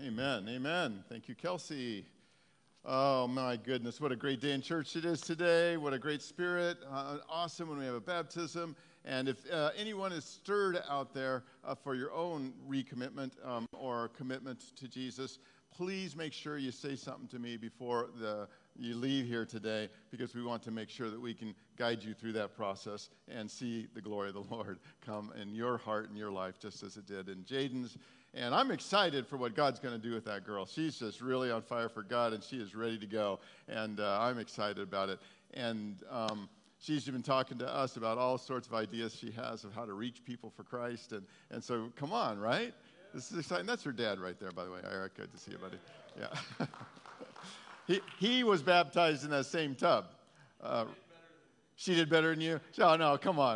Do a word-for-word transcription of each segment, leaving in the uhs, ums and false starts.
Amen. Amen. Thank you, Kelsey. Oh, my goodness. What a great day in church it is today. What a great spirit. Uh, awesome when we have a baptism. And if uh, anyone is stirred out there uh, for your own recommitment um, or commitment to Jesus, please make sure you say something to me before the, you leave here today, because we want to make sure that we can guide you through that process and see the glory of the Lord come in your heart and your life, just as it did in Jaden's. And I'm excited for what God's going to do with that girl. She's just really on fire for God, and she is ready to go. And uh, I'm excited about it. And um, she's been talking to us about all sorts of ideas she has of how to reach people for Christ. And, and so, come on, right? This is exciting. That's her dad right there, by the way. Eric, good to see you, buddy. Yeah. he, he was baptized in that same tub. Uh, she did better than you? Oh, no, come on.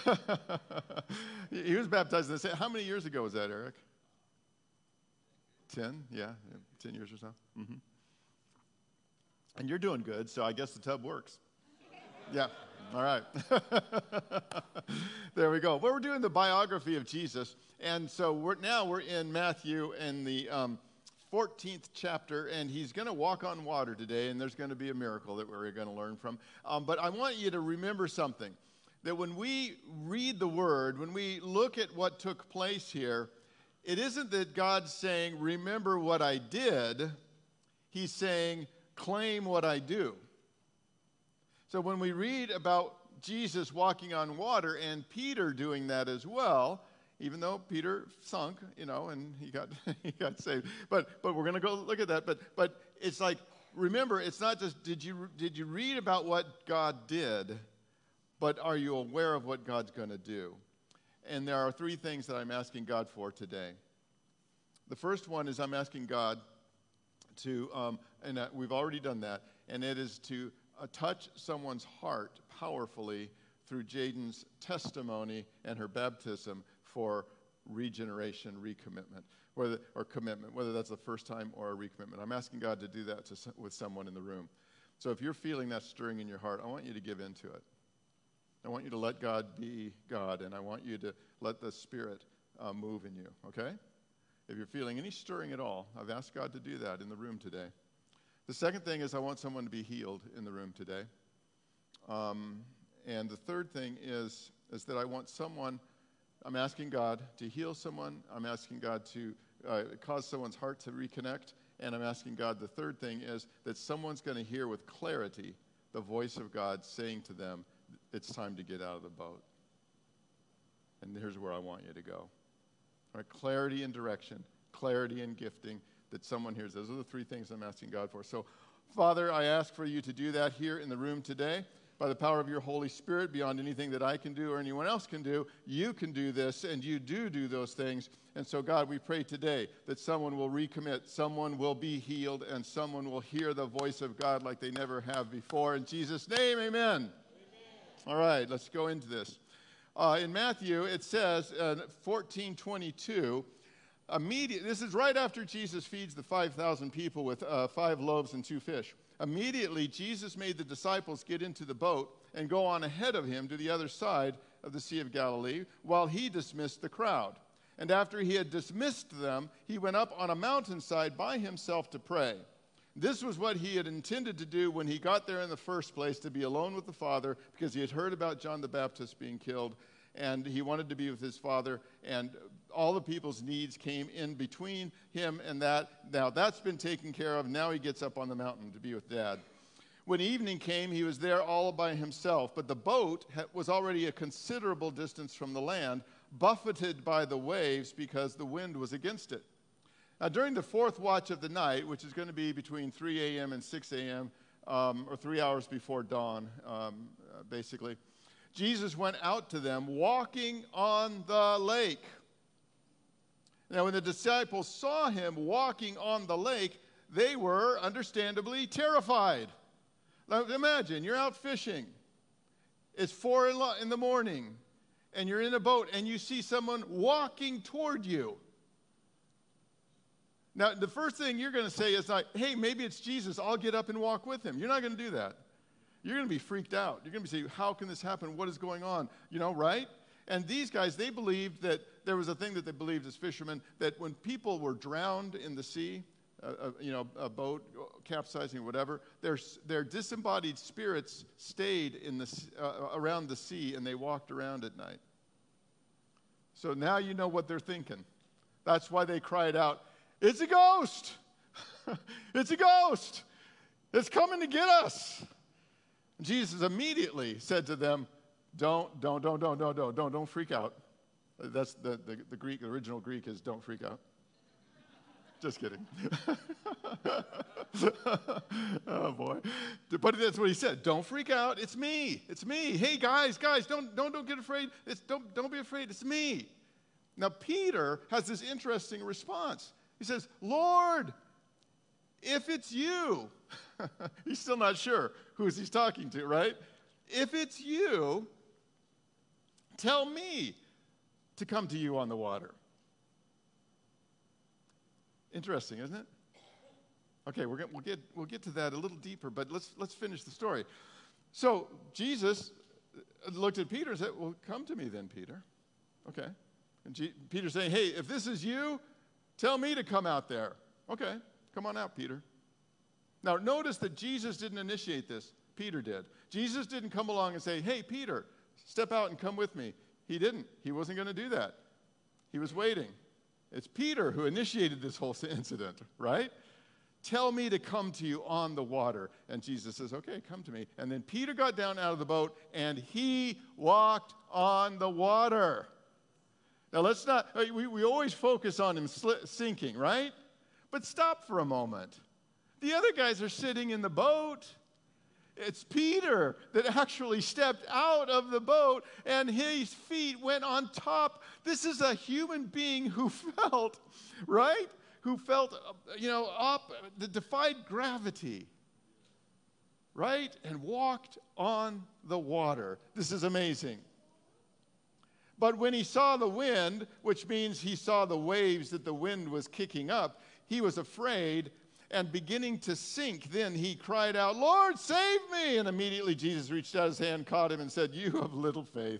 He was baptized in the same. How many years ago was that, Eric? Ten, yeah, ten years or so. Mm-hmm. And you're doing good, so I guess the tub works. Yeah, all right. There we go. Well, we're doing the biography of Jesus, and so we're, now we're in Matthew in the um, fourteenth chapter, and he's going to walk on water today, and there's going to be a miracle that we're going to learn from. Um, but I want you to remember something, that when we read the Word, when we look at what took place here, it isn't that God's saying, remember what I did. He's saying, claim what I do. So when we read about Jesus walking on water and Peter doing that as well, even though Peter sunk, you know, and he got he got saved. But but we're going to go look at that. But but it's like, remember, it's not just did you did you read about what God did, but are you aware of what God's going to do? And there are three things that I'm asking God for today. The first one is I'm asking God to, um, and uh, we've already done that, and it is to uh, touch someone's heart powerfully through Jaden's testimony and her baptism for regeneration, recommitment, whether, or commitment, whether that's the first time or a recommitment. I'm asking God to do that to, with someone in the room. So if you're feeling that stirring in your heart, I want you to give into it. I want you to let God be God, and I want you to let the Spirit uh, move in you, okay? If you're feeling any stirring at all, I've asked God to do that in the room today. The second thing is I want someone to be healed in the room today. Um, and the third thing is, is that I want someone, I'm asking God to heal someone. I'm asking God to uh, cause someone's heart to reconnect. And I'm asking God, the third thing is that someone's going to hear with clarity the voice of God saying to them, it's time to get out of the boat. And here's where I want you to go. All right, clarity and direction, clarity and gifting, that someone hears. Those are the three things I'm asking God for. So, Father, I ask for you to do that here in the room today. By the power of your Holy Spirit, beyond anything that I can do or anyone else can do, you can do this, and you do do those things. And so, God, we pray today that someone will recommit, someone will be healed, and someone will hear the voice of God like they never have before. In Jesus' name, amen. All right, let's go into this. Uh, in Matthew, it says, uh, fourteen twenty-two, immediate, this is right after Jesus feeds the five thousand people with uh, five loaves and two fish. Immediately, Jesus made the disciples get into the boat and go on ahead of him to the other side of the Sea of Galilee, while he dismissed the crowd. And after he had dismissed them, he went up on a mountainside by himself to pray. This was what he had intended to do when he got there in the first place, to be alone with the Father, because he had heard about John the Baptist being killed, and he wanted to be with his Father, and all the people's needs came in between him and that. Now that's been taken care of. Now he gets up on the mountain to be with Dad. When evening came, he was there all by himself, but the boat was already a considerable distance from the land, buffeted by the waves because the wind was against it. Now, during the fourth watch of the night, which is going to be between three a.m. and six a.m., um, or three hours before dawn, um, uh, basically, Jesus went out to them walking on the lake. Now, when the disciples saw him walking on the lake, they were understandably terrified. Now, imagine, you're out fishing. It's four in the morning, and you're in a boat, and you see someone walking toward you. Now, the first thing you're going to say is like, hey, maybe it's Jesus. I'll get up and walk with him. You're not going to do that. You're going to be freaked out. You're going to be saying, how can this happen? What is going on? You know, right? And these guys, they believed that there was a thing that they believed as fishermen, that when people were drowned in the sea, uh, uh, you know, a boat capsizing or whatever, their, their disembodied spirits stayed in the, uh, around the sea, and they walked around at night. So now you know what they're thinking. That's why they cried out, "It's a ghost! It's a ghost! It's coming to get us!" Jesus immediately said to them, Don't, don't, don't, don't, don't, don't, don't, don't freak out. That's the, the, the Greek, the original Greek is don't freak out. Just kidding. Oh boy. But that's what he said. Don't freak out. It's me. It's me. Hey guys, guys, don't, don't, don't get afraid. It's, don't, don't be afraid. It's me. Now Peter has this interesting response. He says, "Lord, if it's you," he's still not sure who he's talking to, right? "If it's you, tell me to come to you on the water." Interesting, isn't it? Okay, we're gonna, we'll get we'll get to that a little deeper, but let's let's finish the story. So Jesus looked at Peter and said, "Well, come to me then, Peter." Okay, and G- Peter's saying, "Hey, if this is you, tell me to come out there." Okay, come on out, Peter. Now notice that Jesus didn't initiate this. Peter did. Jesus didn't come along and say, "Hey, Peter, step out and come with me." He didn't. He wasn't going to do that. He was waiting. It's Peter who initiated this whole incident, right? "Tell me to come to you on the water." And Jesus says, "Okay, come to me." And then Peter got down out of the boat and he walked on the water. Now let's not, we, we always focus on him sinking, right? But stop for a moment. The other guys are sitting in the boat. It's Peter that actually stepped out of the boat and his feet went on top. This is a human being who felt, right? Who felt, you know, up, that defied gravity, right? And walked on the water. This is amazing. But when he saw the wind, which means he saw the waves that the wind was kicking up, he was afraid. And beginning to sink, then he cried out, "Lord, save me!" And immediately Jesus reached out his hand, caught him, and said, "You have little faith.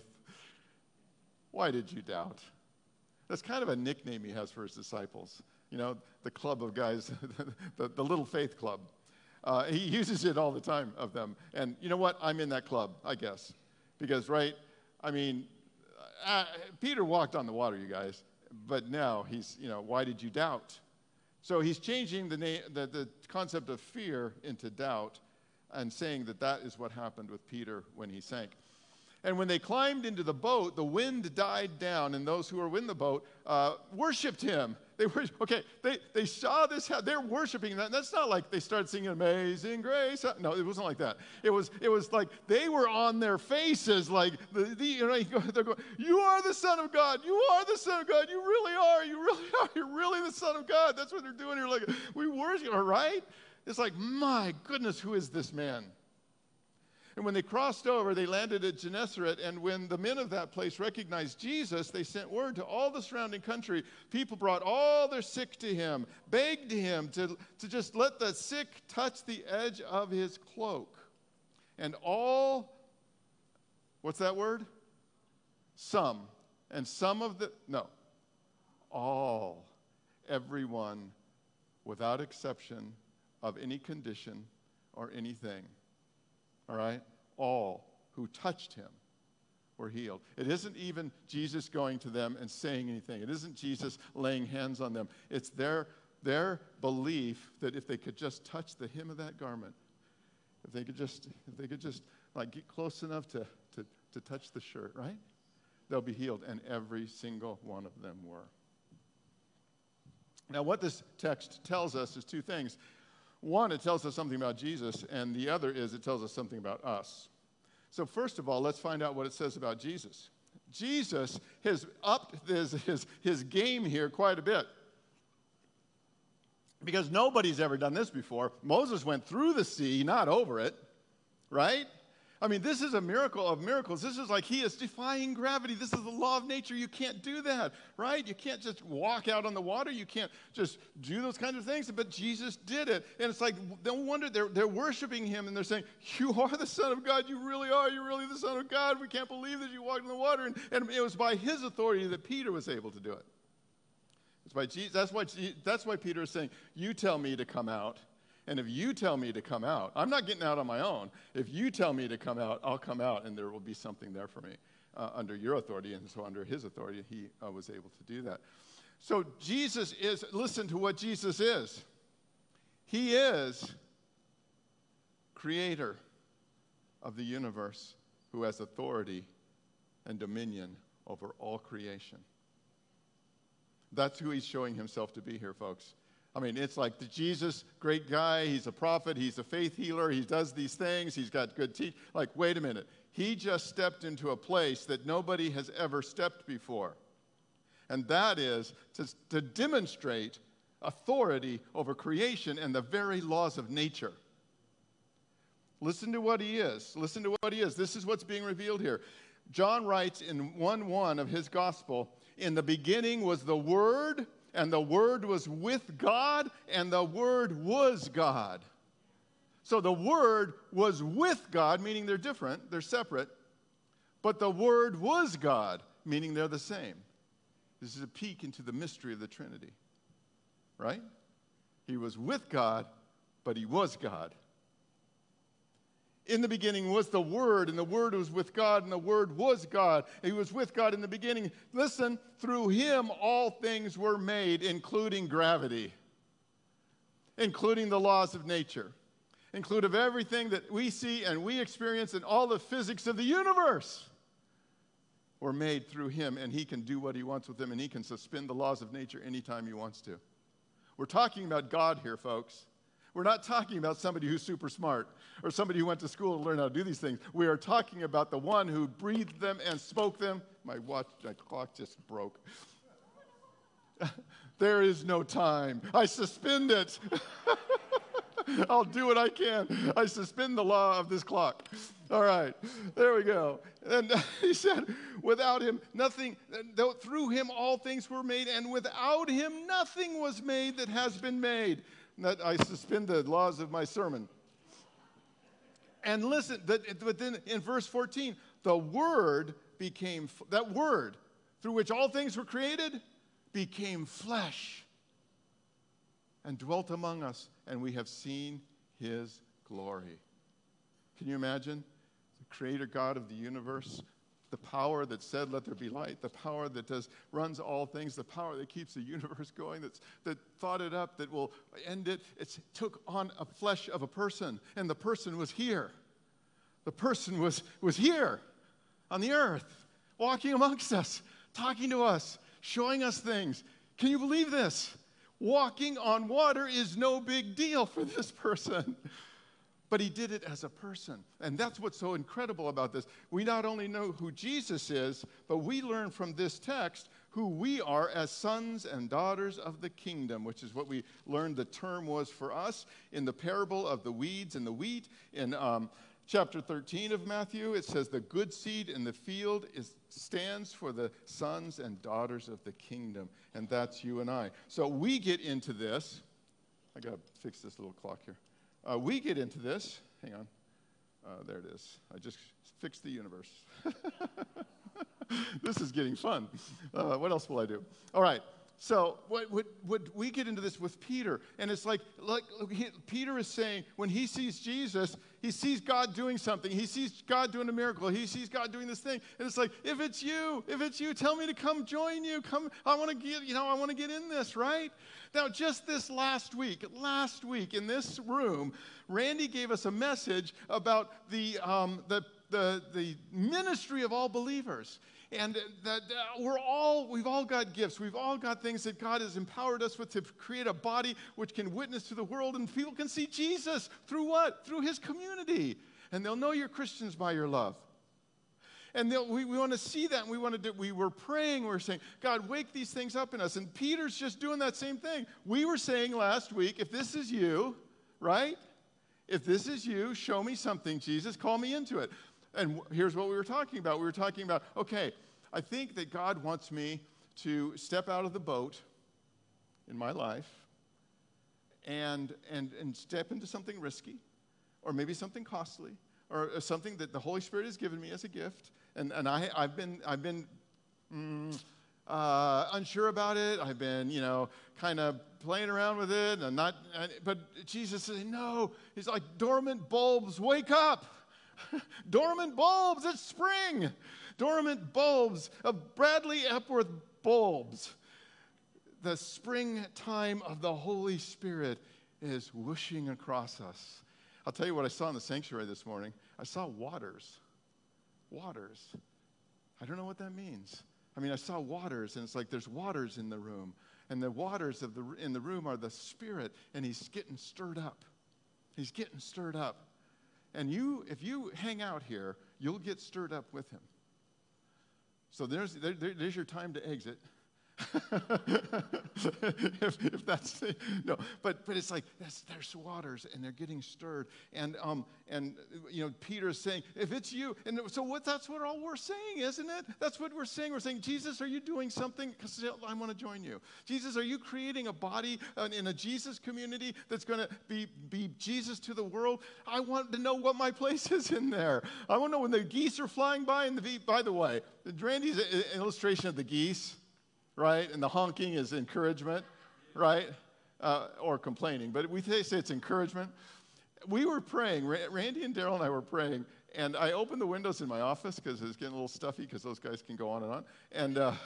Why did you doubt?" That's kind of a nickname he has for his disciples. You know, the club of guys, the, the little faith club. Uh, he uses it all the time of them. And you know what? I'm in that club, I guess. Because, right, I mean, uh, Peter walked on the water, you guys. But now he's, you know, why did you doubt? So he's changing the, na- the, the concept of fear into doubt and saying that that is what happened with Peter when he sank. And when they climbed into the boat, the wind died down, and those who were in the boat uh, worshipped him. They were, okay, they, they saw this, they're worshiping that. That's not like they started singing Amazing Grace. No, it wasn't like that. It was, it was like they were on their faces like, the, the, you know, they're going, "You are the Son of God. You are the Son of God. You really are. You really are. You're really the Son of God." That's what they're doing here. Like, we worship, all right? It's like, my goodness, who is this man? And when they crossed over, they landed at Gennesaret, and when the men of that place recognized Jesus, they sent word to all the surrounding country. People brought all their sick to him, begged him to, to just let the sick touch the edge of his cloak. And all, what's that word? Some. And some of the, no, all, everyone, without exception, of any condition or anything. All right? All who touched him were healed. It isn't even Jesus going to them and saying anything. It isn't Jesus laying hands on them. It's their, their belief that if they could just touch the hem of that garment, if they could just, if they could just like get close enough to, to, to touch the shirt, right? They'll be healed. And every single one of them were. Now, what this text tells us is two things. One, it tells us something about Jesus, and the other is it tells us something about us. So first of all, let's find out what it says about Jesus. Jesus has upped his, his, his game here quite a bit. Because nobody's ever done this before. Moses went through the sea, not over it, right? I mean, this is a miracle of miracles. This is like he is defying gravity. This is the law of nature. You can't do that, right? You can't just walk out on the water. You can't just do those kinds of things. But Jesus did it. And it's like, no wonder they're, they're worshiping him, and they're saying, you are the Son of God. You really are. You're really the Son of God. We can't believe that you walked in the water. And, and it was by his authority that Peter was able to do it. It's by Jesus. That's why, that's why Peter is saying, you tell me to come out. And if you tell me to come out, I'm not getting out on my own. If you tell me to come out, I'll come out, and there will be something there for me uh, under your authority. And so under his authority, he uh, was able to do that. So Jesus is, listen to what Jesus is. He is creator of the universe who has authority and dominion over all creation. That's who he's showing himself to be here, folks. I mean, it's like the Jesus, great guy, he's a prophet, he's a faith healer, he does these things, he's got good teeth. Like, wait a minute. He just stepped into a place that nobody has ever stepped before. And that is to, to demonstrate authority over creation and the very laws of nature. Listen to what he is. Listen to what he is. This is what's being revealed here. John writes in one one of his gospel, in the beginning was the Word, and the Word was with God, and the Word was God. So the Word was with God, meaning they're different, they're separate, but the Word was God, meaning they're the same. This is a peek into the mystery of the Trinity, right? He was with God, but he was God. In the beginning was the Word, and the Word was with God, and the Word was God. He was with God in the beginning. Listen, through him all things were made, including gravity, including the laws of nature, including everything that we see and we experience, and all the physics of the universe were made through him, and he can do what he wants with them, and he can suspend the laws of nature anytime he wants to. We're talking about God here, folks. We're not talking about somebody who's super smart or somebody who went to school to learn how to do these things. We are talking about the one who breathed them and spoke them. My watch, my clock just broke. There is no time. I suspend it. I'll do what I can. I suspend the law of this clock. All right, there we go. And he said, without him, nothing, through him all things were made, and without him nothing was made that has been made. That I suspend the laws of my sermon. And listen, that, but then in verse fourteen, the Word became, that Word through which all things were created, became flesh and dwelt among us, and we have seen his glory. Can you imagine? The creator God of the universe, the power that said, let there be light, the power that does runs all things, the power that keeps the universe going, that's, that thought it up, that will end it. It took on a flesh of a person, and the person was here. The person was, was here on the earth, walking amongst us, talking to us, showing us things. Can you believe this? Walking on water is no big deal for this person. But he did it as a person. And that's what's so incredible about this. We not only know who Jesus is, but we learn from this text who we are as sons and daughters of the kingdom, which is what we learned the term was for us in the parable of the weeds and the wheat. In um, chapter thirteen of Matthew, it says the good seed in the field is, stands for the sons and daughters of the kingdom. And that's you and I. So we get into this. I got to fix this little clock here. Uh, we get into this. Hang on. Uh, there it is. I just fixed the universe. This is getting fun. Uh, what else will I do? All right. So what, what, what we get into this with Peter, and it's like, like he, Peter is saying when he sees Jesus, he sees God doing something. He sees God doing a miracle. He sees God doing this thing, and it's like, if it's you, if it's you, tell me to come join you. Come, I want to get, you know, I want to get in this, right? Now, just this last week, last week in this room, Randy gave us a message about the um, the the the ministry of all believers. And that uh, we're all, we've all got gifts. We've all got things that God has empowered us with to create a body which can witness to the world. And people can see Jesus through what? Through his community. And they'll know you're Christians by your love. And we, we want to see that. And we want to do, we were praying. We were saying, God, wake these things up in us. And Peter's just doing that same thing. We were saying last week, if this is you, right? If this is you, show me something, Jesus. Call me into it. And here's what we were talking about. We were talking about, okay, I think that God wants me to step out of the boat in my life and, and, and step into something risky, or maybe something costly, or something that the Holy Spirit has given me as a gift. And, and I, I've been, I've been mm, uh, unsure about it. I've been, you know, kind of playing around with it. And not, and, but Jesus says, no. He's like, dormant bulbs, wake up. Dormant bulbs, it's spring. Dormant bulbs of Bradley Epworth bulbs. The springtime of the Holy Spirit is whooshing across us. I'll tell you what I saw in the sanctuary this morning. I saw waters. Waters. I don't know what that means. I mean, I saw waters, and it's like there's waters in the room. And the waters of the in the room are the Spirit, and he's getting stirred up. He's getting stirred up. And you, if you hang out here, you'll get stirred up with him. So there's there, there's your time to exit. if, if that's the, no, but but it's like that's, there's waters and they're getting stirred, and um and you know Peter is saying, if it's you, and so what? That's what all we're saying, isn't it? That's what we're saying. We're saying, Jesus, are you doing something? Because I want to join you. Jesus, are you creating a body uh, in a Jesus community that's going to be be Jesus to the world? I want to know what my place is in there. I want to know when the geese are flying by. And the by the way, Randy's illustration of the geese. Right? And the honking is encouragement, right? Uh, or complaining. But we say it's encouragement. We were praying. Randy and Daryl and I were praying. And I opened the windows in my office because it's getting a little stuffy because those guys can go on and on. And, uh,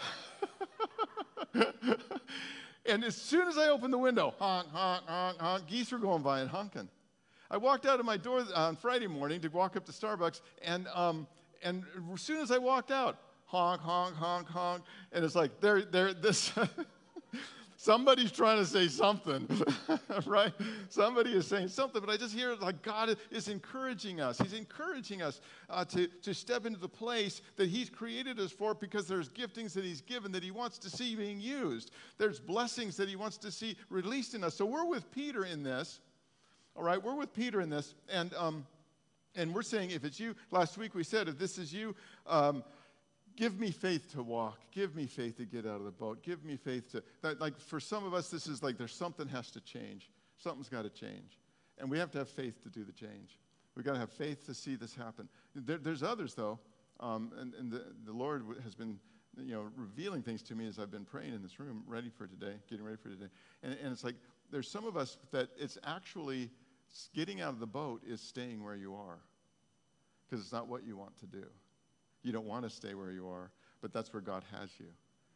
and as soon as I opened the window, honk, honk, honk, honk, geese were going by and honking. I walked out of my door on Friday morning to walk up to Starbucks. And, um, and as soon as I walked out, honk, honk, honk, honk. And it's like, there, there, this, somebody's trying to say something, right? Somebody is saying something, but I just hear like God is encouraging us. He's encouraging us uh, to, to step into the place that he's created us for, because there's giftings that he's given that he wants to see being used. There's blessings that he wants to see released in us. So we're with Peter in this, all right? We're with Peter in this, and, um, and we're saying, if it's you, last week we said, if this is you, um, give me faith to walk. Give me faith to get out of the boat. Give me faith to, that, like for some of us, this is like there's something has to change. Something's got to change. And we have to have faith to do the change. We've got to have faith to see this happen. There, there's others, though, um, and, and the, the Lord has been, you know, revealing things to me as I've been praying in this room, ready for today, getting ready for today. And, and it's like there's some of us that it's actually getting out of the boat is staying where you are, because it's not what you want to do. You don't want to stay where you are, but that's where God has you.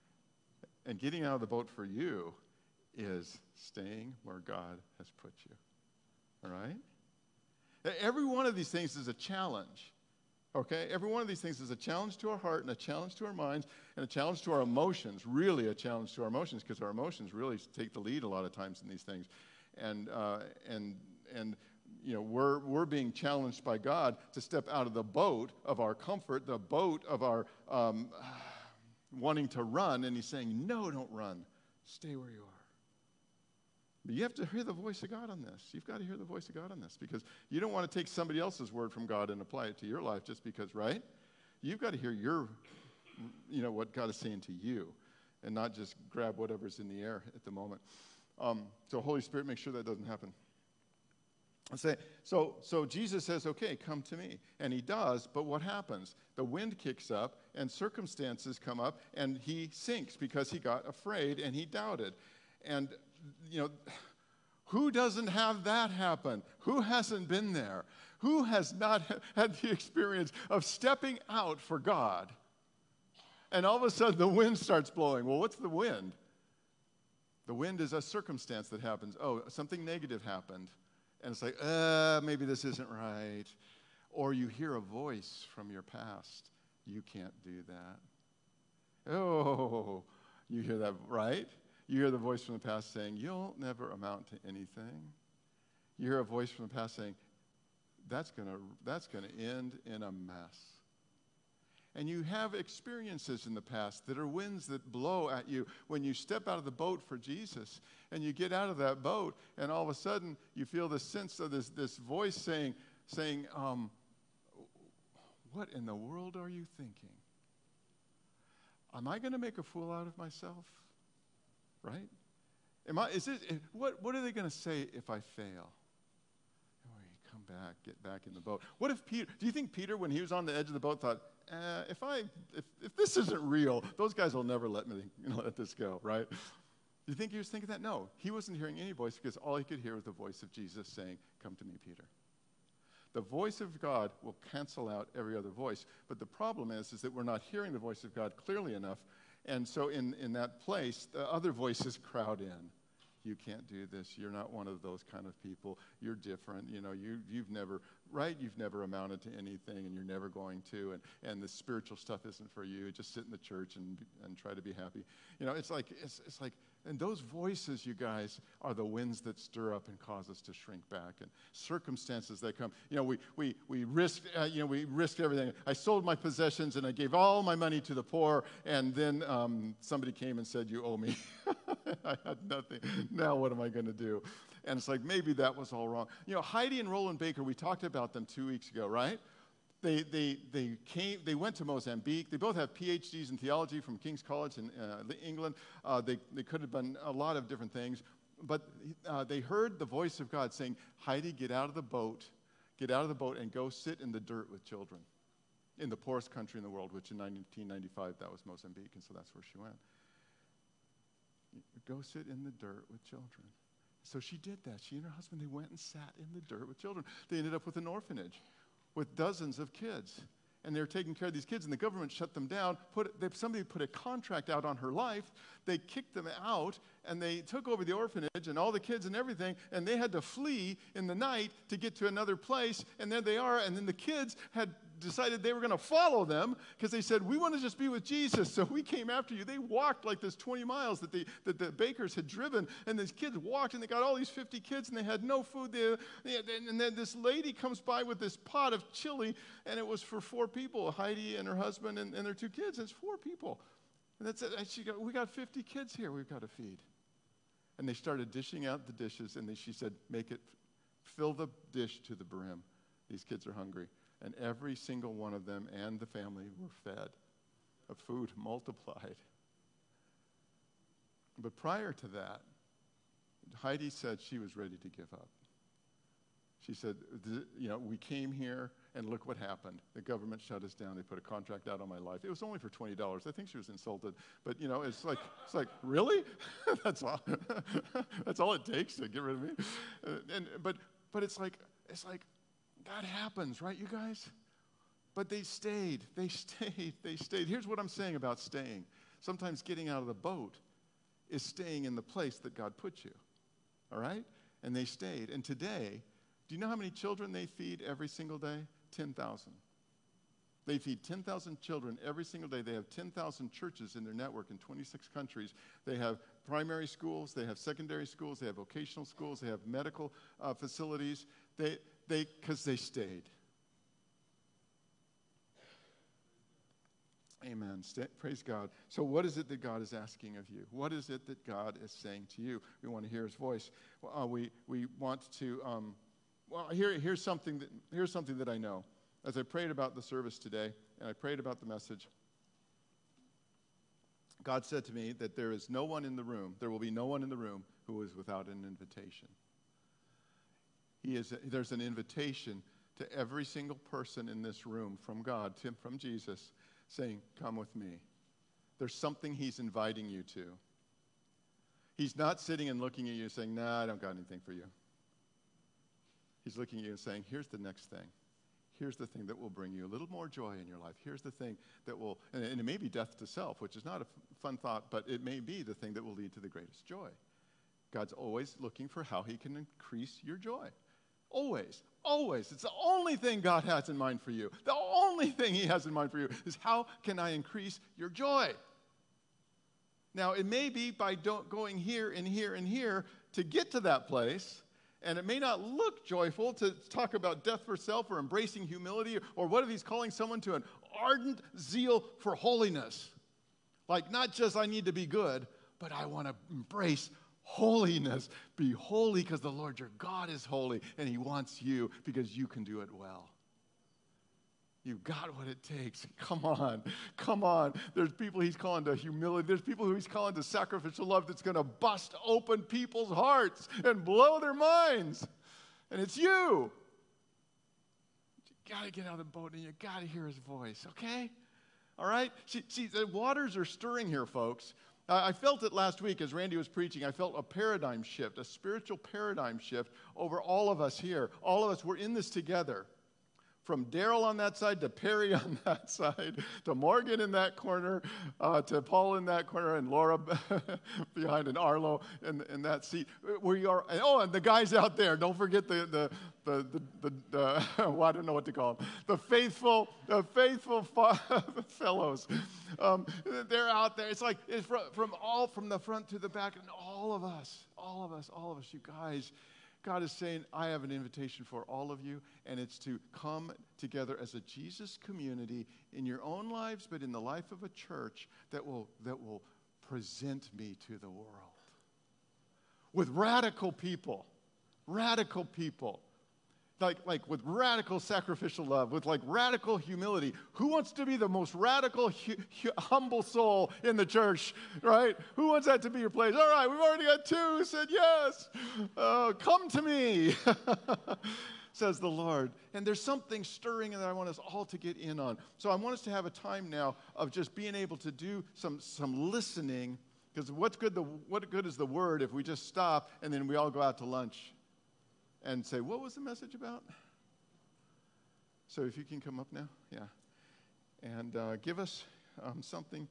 And getting out of the boat for you is staying where God has put you. All right? Every one of these things is a challenge. Okay? Every one of these things is a challenge to our heart and a challenge to our minds and a challenge to our emotions, really a challenge to our emotions, because our emotions really take the lead a lot of times in these things. And, uh, and, and, you know, we're, we're being challenged by God to step out of the boat of our comfort, the boat of our um, wanting to run, and he's saying, no, don't run. Stay where you are. But you have to hear the voice of God on this. You've got to hear the voice of God on this, because you don't want to take somebody else's word from God and apply it to your life just because, right? You've got to hear your, you know, what God is saying to you, and not just grab whatever's in the air at the moment. Um, so Holy Spirit, make sure that doesn't happen. I say, so, so Jesus says, okay, come to me. And he does, but what happens? The wind kicks up, and circumstances come up, and he sinks because he got afraid and he doubted. And, you know, who doesn't have that happen? Who hasn't been there? Who has not had the experience of stepping out for God? And all of a sudden, the wind starts blowing. Well, what's the wind? The wind is a circumstance that happens. Oh, something negative happened. And it's like, uh, maybe this isn't right. Or you hear a voice from your past. You can't do that. Oh, you hear that, right? You hear the voice from the past saying, you'll never amount to anything. You hear a voice from the past saying, that's gonna, that's gonna end in a mess. And you have experiences in the past that are winds that blow at you when you step out of the boat for Jesus. And you get out of that boat, and all of a sudden you feel this sense of this, this voice saying, saying um, what in the world are you thinking? Am I going to make a fool out of myself? Right? Am I, is it, what, what are they going to say if I fail? Oh, you come back, get back in the boat. What if Peter, do you think Peter, when he was on the edge of the boat, thought, eh, if I, if, if this isn't real, those guys will never let me let this go, right? Do you think he was thinking that? No, he wasn't hearing any voice because all he could hear was the voice of Jesus saying, come to me, Peter. The voice of God will cancel out every other voice. But the problem is, is that we're not hearing the voice of God clearly enough. And so in, in that place, the other voices crowd in. You can't do this. You're not one of those kind of people. You're different. You know, you, you've never, right? You've never amounted to anything, and you're never going to. And, and the spiritual stuff isn't for you. Just sit in the church and, and try to be happy. You know, it's like, it's, it's like, and those voices, you guys, are the winds that stir up and cause us to shrink back. And circumstances that come. You know, we we we risked. Uh, you know, we risked everything. I sold my possessions and I gave all my money to the poor. And then um, somebody came and said, "You owe me." I had nothing. Now what am I going to do? And it's like maybe that was all wrong. You know, Heidi and Roland Baker. We talked about them two weeks ago, right? They, they, they, came, they went to Mozambique. They both have P H Ds in theology from King's College in uh, England. Uh, they, they could have been a lot of different things. But uh, they heard the voice of God saying, Heidi, get out of the boat. Get out of the boat and go sit in the dirt with children in the poorest country in the world, which in nineteen ninety-five, that was Mozambique, and so that's where she went. Go sit in the dirt with children. So she did that. She and her husband, they went and sat in the dirt with children. They ended up with an orphanage with dozens of kids. And they were taking care of these kids, and the government shut them down. Put, they, somebody put a contract out on her life. They kicked them out, and they took over the orphanage and all the kids and everything, and they had to flee in the night to get to another place, and there they are. And then the kids had decided they were going to follow them because they said, we want to just be with Jesus, so we came after you. They walked like this twenty miles that the, that the Bakers had driven, and these kids walked, and they got all these fifty kids, and they had no food. They, they, and then this lady comes by with this pot of chili, and it was for four people, Heidi and her husband and, and their two kids. It's four people. And that's it. And she got, we got fifty kids here we've got to feed. And they started dishing out the dishes, and they, she said, make it, fill the dish to the brim. These kids are hungry. And every single one of them and the family were fed. Of food multiplied. But prior to that, Heidi said she was ready to give up. She said, you know, we came here, and look what happened. The government shut us down. They put a contract out on my life. It was only for twenty dollars. I think she was insulted. But, you know, it's like, it's like really? That's all. That's all it takes to get rid of me. And, but, but it's like, it's like, that happens, right, you guys? But they stayed. They stayed. They stayed. Here's what I'm saying about staying. Sometimes getting out of the boat is staying in the place that God put you, all right? And they stayed. And today, do you know how many children they feed every single day? ten thousand. They feed ten thousand children every single day. They have ten thousand churches in their network in twenty-six countries. They have primary schools. They have secondary schools. They have vocational schools. They have medical uh, facilities. They, they, because they stayed. Amen. Stay, praise God. So what is it that God is asking of you? What is it that God is saying to you? We want to hear his voice. Uh, we, we want to... Um, Well, here, here's something that, here's something that I know. As I prayed about the service today, and I prayed about the message, God said to me that there is no one in the room, there will be no one in the room who is without an invitation. He is, there's an invitation to every single person in this room from God, from Jesus, saying, come with me. There's something he's inviting you to. He's not sitting and looking at you saying, nah, I don't got anything for you. He's looking at you and saying, here's the next thing. Here's the thing that will bring you a little more joy in your life. Here's the thing that will, and, and it may be death to self, which is not a f- fun thought, but it may be the thing that will lead to the greatest joy. God's always looking for how he can increase your joy. Always, always. It's the only thing God has in mind for you. The only thing he has in mind for you is how can I increase your joy? Now, it may be by don't going here and here and here to get to that place. And it may not look joyful to talk about death for self or embracing humility, or what if he's calling someone to an ardent zeal for holiness? Like, not just I need to be good, but I want to embrace holiness. Be holy because the Lord your God is holy, and he wants you because you can do it well. You've got what it takes. Come on. Come on. There's people he's calling to humility. There's people who he's calling to sacrificial love that's going to bust open people's hearts and blow their minds. And it's you. You got to get out of the boat and you got to hear his voice, okay? All right? See, see, the waters are stirring here, folks. Uh, I felt it last week as Randy was preaching. I felt a paradigm shift, a spiritual paradigm shift over all of us here. All of us, we're in this together. From Daryl on that side to Perry on that side to Morgan in that corner uh, to Paul in that corner and Laura behind and Arlo in, in that seat. We are. Oh, and the guys out there. Don't forget the the the the. the, the well, I don't know what to call them. The faithful, the faithful fellows. Um, they're out there. It's like it's from, from all from the front to the back, and all of us, all of us, all of us. You guys. God is saying, I have an invitation for all of you, and it's to come together as a Jesus community in your own lives, but in the life of a church that will, that will present me to the world. With radical people, radical people, like, like with radical sacrificial love, with like radical humility. Who wants to be the most radical, hu- hu- humble soul in the church, right? Who wants that to be your place? All right, we've already got two who said yes. Uh, come to me, says the Lord. And there's something stirring that I want us all to get in on. So I want us to have a time now of just being able to do some, some listening, because what's good, the, what good is the word if we just stop and then we all go out to lunch? And say, what was the message about? So if you can come up now, yeah. And uh, give us um, something.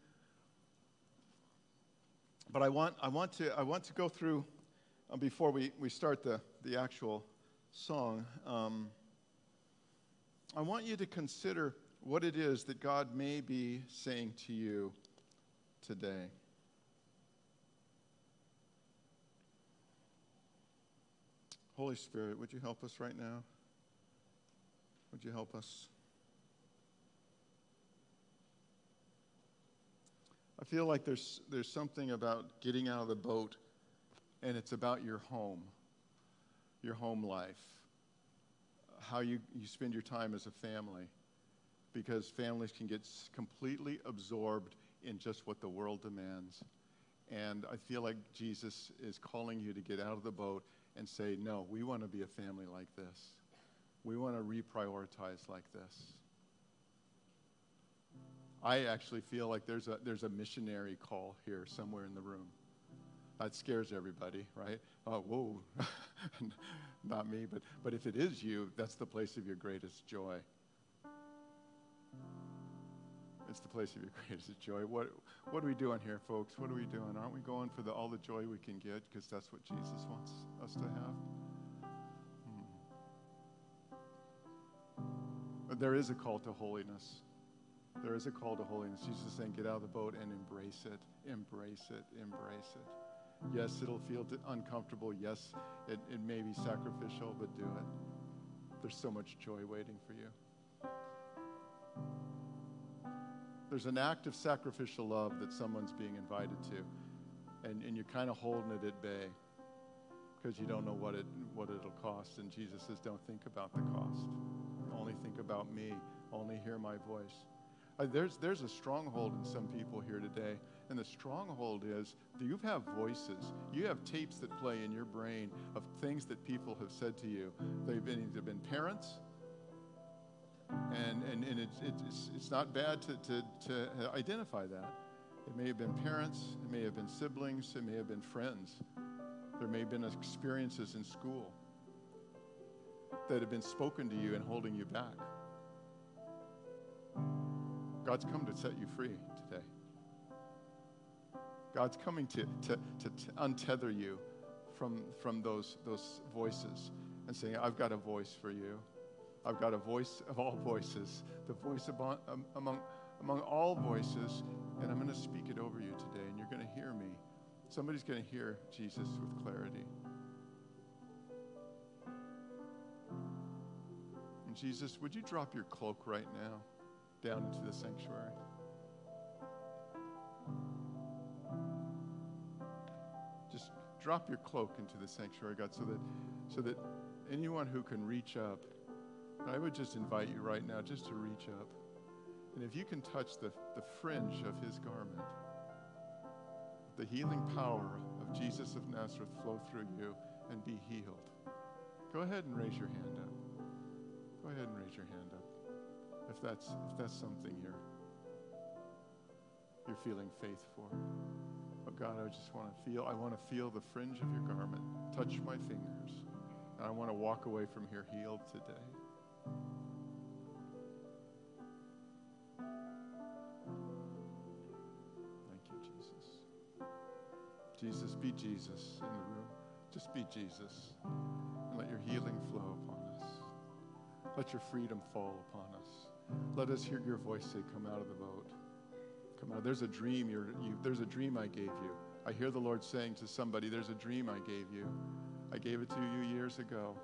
But I want, I want to, I want to go through uh, before we, we start the, the actual song. Um, I want you to consider what it is that God may be saying to you today. Holy Spirit, would you help us right now? Would you help us? I feel like there's there's something about getting out of the boat, and it's about your home, your home life, how you, you spend your time as a family, because families can get completely absorbed in just what the world demands. And I feel like Jesus is calling you to get out of the boat and say, no, we want to be a family like this. We want to reprioritize like this. I actually feel like there's a there's a missionary call here somewhere in the room. That scares everybody, right? Oh, whoa, not me, but but if it is you, that's the place of your greatest joy. It's the place of your greatest joy. What what are we doing here, folks? What are we doing? Aren't we going for the, all the joy we can get because that's what Jesus wants us to have? Hmm. But there is a call to holiness. There is a call to holiness. Jesus is saying, get out of the boat and embrace it. Embrace it. Embrace it. Yes, it'll feel uncomfortable. Yes, it, it may be sacrificial, but do it. There's so much joy waiting for you. There's an act of sacrificial love that someone's being invited to, and, and you're kind of holding it at bay because you don't know what it what it'll cost. And Jesus says, don't think about the cost. Only think about me. Only hear my voice. Uh, there's there's a stronghold in some people here today, and the stronghold is that you have voices. You have tapes that play in your brain of things that people have said to you. They've been either been parents. And and, and it's, it's it's not bad to, to, to identify that. It may have been parents, it may have been siblings, it may have been friends. There may have been experiences in school that have been spoken to you and holding you back. God's come to set you free today. God's coming to, to, to, to untether you from, from those, those voices and saying, I've got a voice for you. I've got a voice of all voices, the voice among, among, among all voices, and I'm going to speak it over you today, and you're going to hear me. Somebody's going to hear Jesus with clarity. And Jesus, would you drop your cloak right now down into the sanctuary? Just drop your cloak into the sanctuary, God, so that so that anyone who can reach up, I would just invite you right now just to reach up. And if you can touch the, the fringe of his garment, the healing power of Jesus of Nazareth flow through you and be healed. Go ahead and raise your hand up. Go ahead and raise your hand up. If that's if that's something you're you're feeling faith for. Oh God, I just want to feel I want to feel the fringe of your garment touch my fingers. And I want to walk away from here healed today. Jesus, be Jesus in the room. Just be Jesus. And let your healing flow upon us. Let your freedom fall upon us. Let us hear your voice say, come out of the boat. Come out. There's a dream. You're, you, there's a dream I gave you. I hear the Lord saying to somebody, there's a dream I gave you. I gave it to you years ago.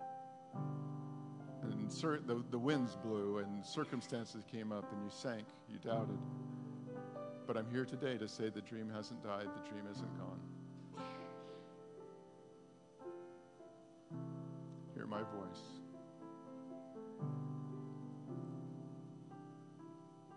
And cir- the, the winds blew and circumstances came up and you sank. You doubted. But I'm here today to say the dream hasn't died, the dream isn't gone. Hear my voice.